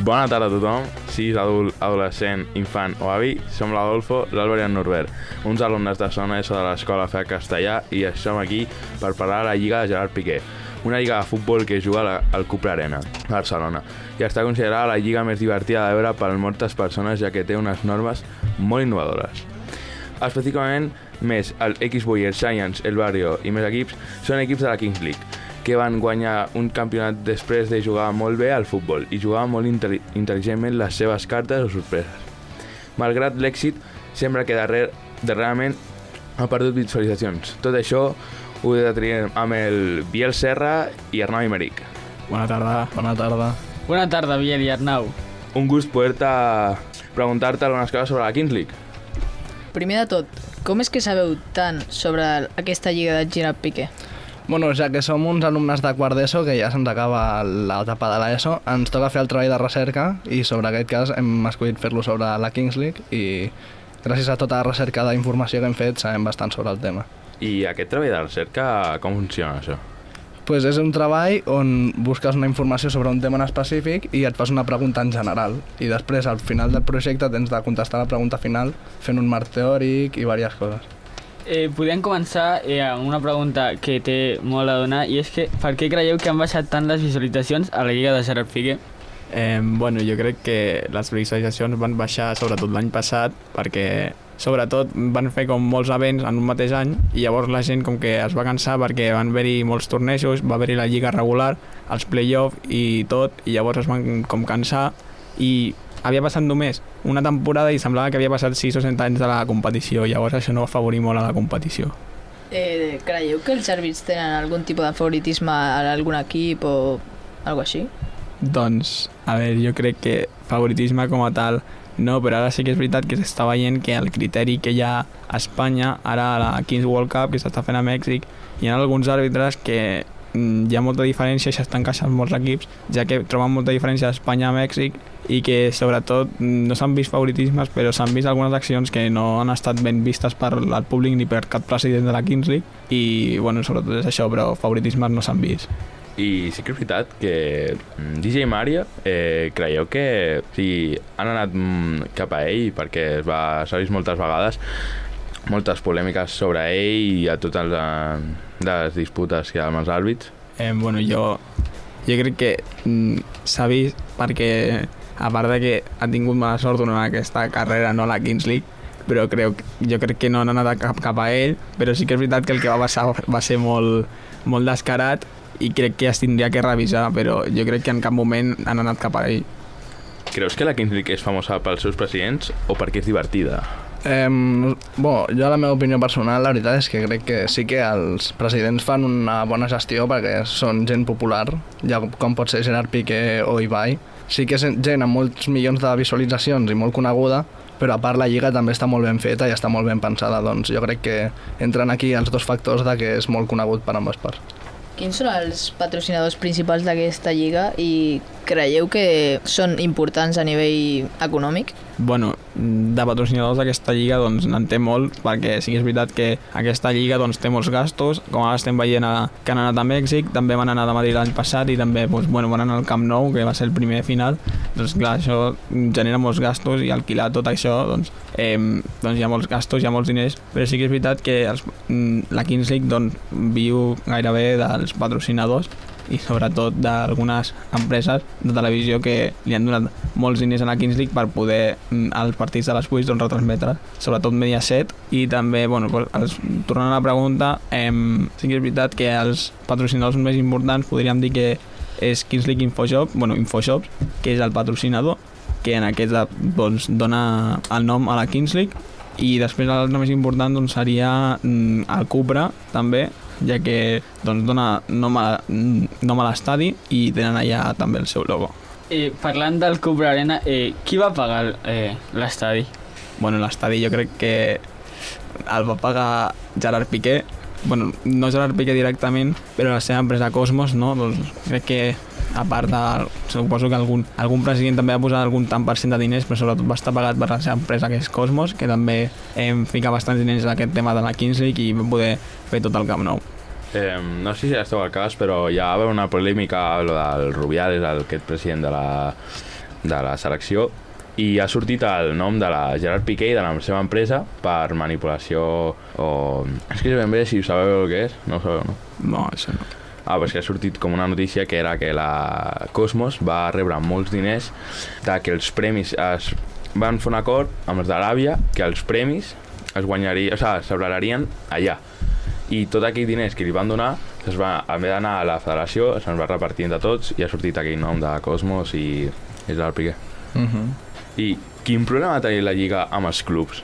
Bona tarda a tothom, siguis adult, adolescent, infant o avi, som l'Adolfo, l'Àlvar i el Norbert, uns alumnes de segona ESO de l'Escola FEA Castellà i som aquí per parlar de la Lliga de Gerard Piqué, una lliga de futbol que juga al Cupra Arena, a Barcelona, i està considerada la lliga més divertida de veure per moltes persones, ja que té unes normes molt innovadores. Específicament, més el X-Boy, el Giants, el Barrio i més equips són equips de la Kings League, que van guanyar un campionat després de jugar molt bé al futbol i jugar molt intel·ligentment les seves cartes o sorpreses. Malgrat l'èxit, sembla que darrerament ha perdut visualitzacions. Tot això ho detriem amb el Biel Serra i Arnau Imeric. Bona tarda. Bona tarda. Bona tarda, Biel i Arnau. Un gust poder-te preguntar-te algunes coses sobre la Kings League. Primer de tot, com és que sabeu tant sobre aquesta lliga de Gerard Piqué? Bueno, ja que som uns alumnes de quart d'ESO, que ja se'ns acaba l'etapa de l'ESO, ens toca fer el treball de recerca i sobre aquest cas hem escollit fer-lo sobre la Kings League i gràcies a tota la recerca d'informació que hem fet sabem bastant sobre el tema. I aquest treball de recerca, com funciona això? Pues és un treball on busques una informació sobre un tema en específic i et fas una pregunta en general i després al final del projecte tens de contestar la pregunta final fent un marc teòric i diverses coses. Podríem començar amb una pregunta que té molt a donar i és que per què creieu que han baixat tant les visualitzacions a la Lliga de Gerard Piqué? Bueno, jo crec que les visualitzacions van baixar sobretot l'any passat perquè sobretot van fer com molts events en un mateix any i llavors la gent com que es va cansar perquè van haver-hi molts tornejos, va haver-hi la lliga regular, els play-off i tot, i llavors es van com cansar i havia passat només una temporada i semblava que havia passat 6 o 7 anys de la competició, llavors això no va afavorir molt a la competició. Creieu que els àrbits tenen algun tipus de favoritisme a algun equip o alguna així? Doncs, a veure, jo crec que favoritisme com a tal no, però ara sí que és veritat que s'està veient que el criteri que hi ha a Espanya, ara a la Kings World Cup, que s'està fent a Mèxic, hi ha alguns àrbitres que hi ha molta diferència i s'estan queixant molts equips, ja que troben molta diferència d'Espanya a Mèxic i que sobretot no s'han vist favoritismes, però s'han vist algunes accions que no han estat ben vistes per al públic ni per cap president de la Kings League i bueno, sobretot és això, però favoritismes no s'han vist. I sí que és veritat que DJ Mario, creieu que han anat cap a ell perquè s'ha vist moltes vegades moltes polèmiques sobre ell i a totes les disputes que hi ha amb els àrbits? Bueno, jo crec que s'ha vist perquè a part de que ha tingut mala sort durant aquesta carrera, no a la Kings League, però jo crec que no han anat cap a ell, però sí que és veritat que el que va passar va ser molt descarat i crec que es tindria que revisar, però jo crec que en cap moment han anat cap a ell. Creus que la Kings League és famosa pels seus presidents o perquè és divertida? Jo la meva opinió personal, la veritat és que crec que sí que els presidents fan una bona gestió perquè són gent popular, ja com pot ser Gerard Piqué o Ibai. Sí que és gent amb molts milions de visualitzacions i molt coneguda, però a part la lliga també està molt ben feta i està molt ben pensada, doncs jo crec que entren aquí els dos factors de que és molt conegut per ambes parts. Quins són els patrocinadors principals d'aquesta lliga i creieu que són importants a nivell econòmic? Bueno, de patrocinadors d'aquesta lliga doncs n'en té molt, perquè sí que és veritat que aquesta lliga doncs, té molts gastos, com ara estem veient que han anat a Mèxic, també van anar a Madrid l'any passat i també van anar al Camp Nou, que va ser el primer final, doncs clar, això genera molts gastos i alquilar tot això, doncs hi ha molts gastos, hi ha molts diners, però sí que és veritat que la Kings League doncs, viu gairebé dels patrocinadors i sobretot d'algunes empreses de televisió que li han donat molts diners a la Kings League per poder els partits de les 8 doncs, retransmetre, sobretot Mediaset. I també, tornant a la pregunta, sí que és veritat que els patrocinadors més importants podríem dir que és Kings League Infoshops, que és el patrocinador, que en aquest doncs, dona el nom a la Kings League, i després l'altre més important doncs, seria el Cupra, també, ja que doncs, dona nom a l'estadi i tenen allà també el seu logo. Parlant del Cupra Arena, qui va pagar l'estadi? Bueno, l'estadi jo crec que el va pagar Gerard Piqué, no Gerard Piqué directament, però la seva empresa Cosmos, no? Doncs crec que a part suposo que algun president també va posar algun tant per cent de diners, però sobretot va estar pagat per la seva empresa, que és Cosmos, que també fica bastants diners en aquest tema de la Kings League i va poder fer tot el Camp Nou. No sé si esteu al cas, però hi ha una polèmica, lo del Rubiales, aquest president de la selecció, i ha sortit el nom de la Gerard Piqué i de la seva empresa per manipulació o... És que ben bé si ho sabeu el que és, no ho sabeu, no? No, això no. Pues que ha sortit com una notícia que era que la Cosmos va rebre molts diners de que els premis van fer un acord amb els d'Aràbia que els premis es guanyarien, o sigui, celebrarien allà, i tot aquell diners que li van donar en vez d'anar a la federació se'n va repartir entre tots i ha sortit aquell nom de Cosmos i és el Piqué. I quin problema ha tenit la Lliga amb els clubs?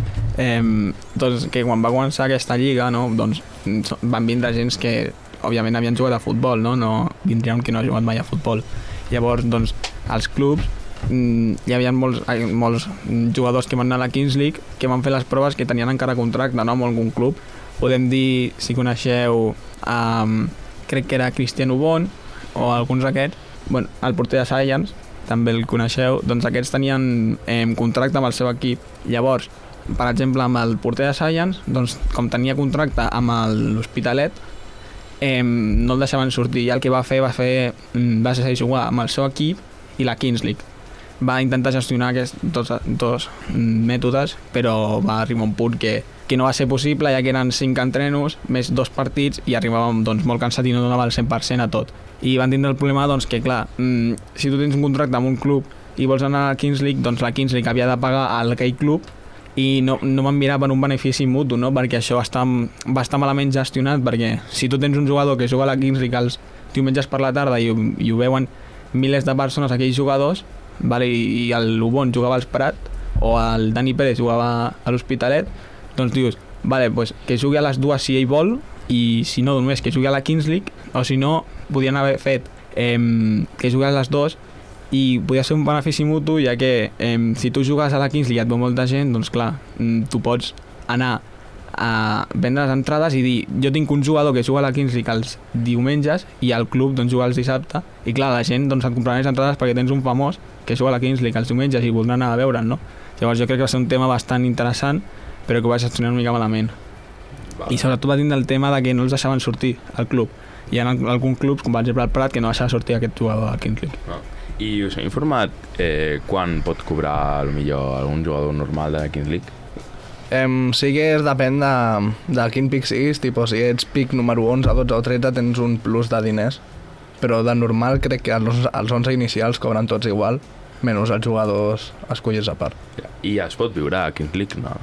Doncs que quan va començar aquesta Lliga, no, doncs van vindre gens que òbviament havien jugat a futbol, no vindria un que no ha jugat mai a futbol. Llavors, doncs, als clubs hi havia molts jugadors que van anar a la Kings League que van fer les proves que tenien encara contracte, no, amb algun club. Podem dir, si coneixeu, crec que era Cristiano Bon o alguns d'aquests, bueno, el porter de Science, també el coneixeu, doncs aquests tenien contracte amb el seu equip. Llavors, per exemple, amb el porter de Science, doncs, com tenia contracte amb l'Hospitalet, no el deixaven sortir, i el que va fer va ser jugar amb el seu equip i la Kings League. Va intentar gestionar aquests dos mètodes, però va arribar un punt que no va ser possible, ja que eren 5 entrenos més 2 partits i arribàvem doncs, molt cansat i no donava el 100% a tot. I van tindre el problema doncs, que, clar, si tu tens un contracte amb un club i vols anar a la Kings League, doncs la Kings League havia de pagar a aquell club i no van mirar per un benefici mutu, no? Perquè això va estar malament gestionat, perquè si tu tens un jugador que juga a la Kings League els diumenges per la tarda i ho veuen milers de persones, aquells jugadors, vale, i el Lubon jugava als Prat o el Dani Pérez jugava a l'Hospitalet, doncs dius, vale, pues que jugui a les dues si ell vol, i si no, només que jugui a la Kings League, o si no, podien haver fet que jugui a les dues i podia ser un benefici mutu, ja que si tu jugues a la Kings League i et veu molta gent, doncs clar, tu pots anar a vendre les entrades i dir, jo tinc un jugador que juga a la Kings League els diumenges i el club doncs, juga els dissabte, i clar, la gent doncs, et comprarà les entrades perquè tens un famós que juga a la Kings League els diumenges i voldrà anar a veure'l, no? Llavors jo crec que va ser un tema bastant interessant, però que ho va gestionar una mica malament. I sobretot va tindre el tema de que no els deixaven sortir al club. Hi ha alguns clubs, com per exemple el Prat, que no deixava sortir aquest jugador a Kings League. I us heu informat quan pot cobrar millor algun jugador normal de la Kings League? Sí que depèn de quin pic siguis, tipus, si ets pic número 11, 12 o 13 tens un plus de diners, però de normal crec que els 11 inicials cobren tots igual, menys els jugadors escollits a part. I es pot viure a Kings League? No.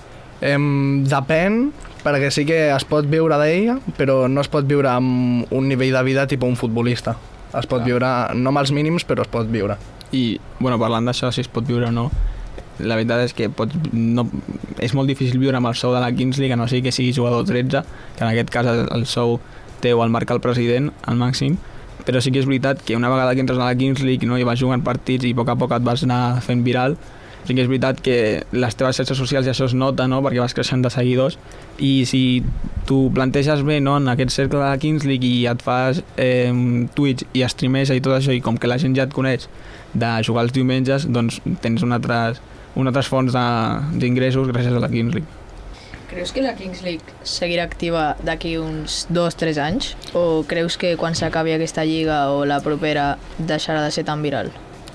Depèn, perquè sí que es pot viure d'ella, però no es pot viure amb un nivell de vida tipus un futbolista. Es pot viure, no amb els mínims, però es pot viure. I, bueno, parlant d'això, si es pot viure o no, la veritat és que és molt difícil viure amb el sou de la Kings League, a no sigui que sigui jugador 13, que en aquest cas el sou teu el marca el president, al màxim, però sí que és veritat que una vegada que entres a la Kings League, no, i vas jugant partits i a poc et vas anar fent viral, sí que és veritat que les teves xarxes socials ja això es nota, no?, perquè vas creixent de seguidors, i si tu planteges bé, no?, en aquest cercle de la Kings League i et fas Twitch i streameja i tot això, i com que la gent ja et coneix de jugar els diumenges, doncs tens unes altres fonts d'ingressos gràcies a la Kings League. Creus que la Kings League seguirà activa d'aquí uns 2-3 anys? O creus que quan s'acabi aquesta lliga o la propera deixarà de ser tan viral?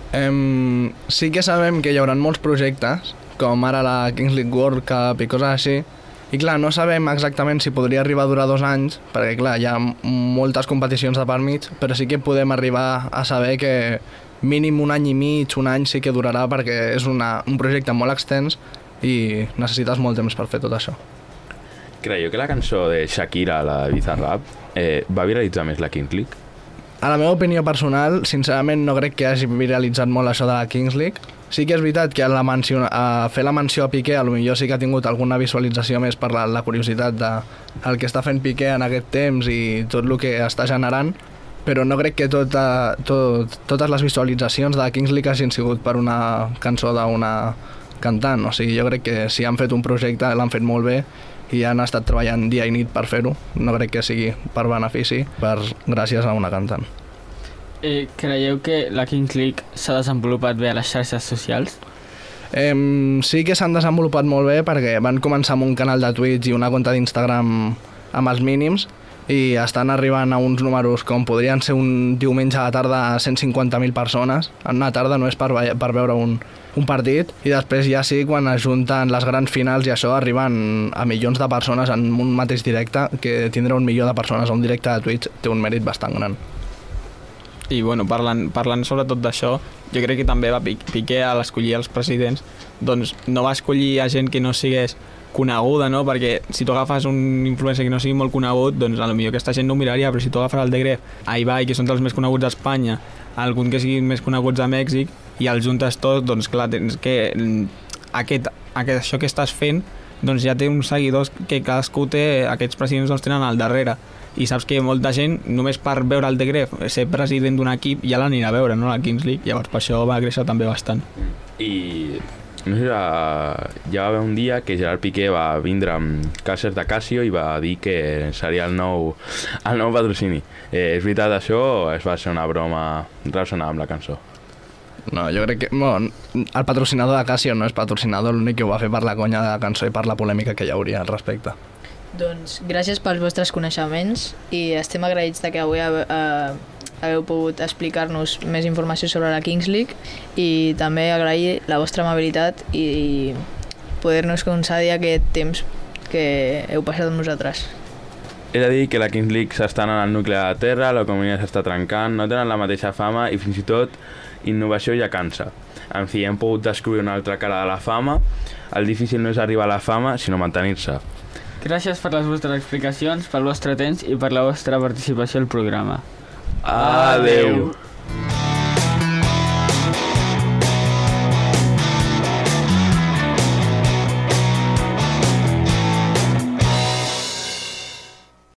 Sí que sabem que hi haurà molts projectes, com ara la Kings League World Cup i coses així, i clar, no sabem exactament si podria arribar a durar 2 anys, perquè clar, hi ha moltes competicions de per mig, però sí que podem arribar a saber que mínim 1 any i mig, 1 any sí que durarà, perquè és un projecte molt extens i necessites molt temps per fer tot això. Creieu que la cançó de Shakira, la de Bizarrap, va viralitzar més la Kings League? A la meva opinió personal, sincerament no crec que hagi viralitzat molt això de la Kings League. Sí que és veritat que a fer la menció a Piqué potser sí que ha tingut alguna visualització més per la curiositat del que està fent Piqué en aquest temps i tot el que està generant, però no crec que totes les visualitzacions de la Kings League hagin sigut per una cançó d'una cantant. O sigui, jo crec que si han fet un projecte l'han fet molt bé i han estat treballant dia i nit per fer-ho. No crec que sigui per benefici, gràcies a una cantant. Creieu que la Kings League s'ha desenvolupat bé a les xarxes socials? Sí que s'han desenvolupat molt bé perquè van començar amb un canal de Twitch i una compte d'Instagram amb els mínims, i estan arribant a uns números com podrien ser un diumenge a la tarda a 150.000 persones. En una tarda no és per veure un partit, i després ja sí, quan es junten les grans finals i això, arriben a milions de persones en un mateix directe, que tindre 1 milió de persones a un directe de Twitch té un mèrit bastant gran. I bueno, parlant sobretot d'això, jo crec que també va Piqué a l'escollir els presidents, doncs no va escollir a gent que no sigués coneguda, no? Perquè si tu agafes un influencer que no sigui molt conegut, doncs potser aquesta gent no ho miraria, però si tu agafes el de Gref, a Ibai, que són dels més coneguts d'Espanya, algun que siguin més coneguts a Mèxic, i els juntes tots, doncs clar, tens que això que estàs fent, doncs ja té uns seguidors que cadascú té, aquests presidents els tenen al darrere, i saps que molta gent, només per veure el de Gref, ser president d'un equip, ja l'anirà a veure, no?, la Kings League, llavors per això va créixer també bastant. I no sé, ja va haver un dia que Gerard Piqué va vindre amb calces de Casio i va dir que seria el nou patrocini. És veritat això o es va ser una broma relacionada amb la cançó? No, jo crec que... Bueno, el patrocinador de Casio no és patrocinador, l'únic que ho va fer per la conya de la cançó i per la polèmica que hi hauria al respecte. Doncs gràcies pels vostres coneixements i estem agraïts de que avui hagueu pogut explicar-nos més informació sobre la Kings League, i també agrair la vostra amabilitat i poder-nos concedir aquest temps que heu passat amb nosaltres. És a dir, que la Kings League s'està anant al nucli de la Terra, l'economia s'està trencant, no tenen la mateixa fama i fins i tot innovació ja cansa. En fi, hem pogut descobrir una altra cara de la fama. El difícil no és arribar a la fama, sinó mantenir-se. Gràcies per les vostres explicacions, pel vostre temps i per la vostra participació al programa. Adeu!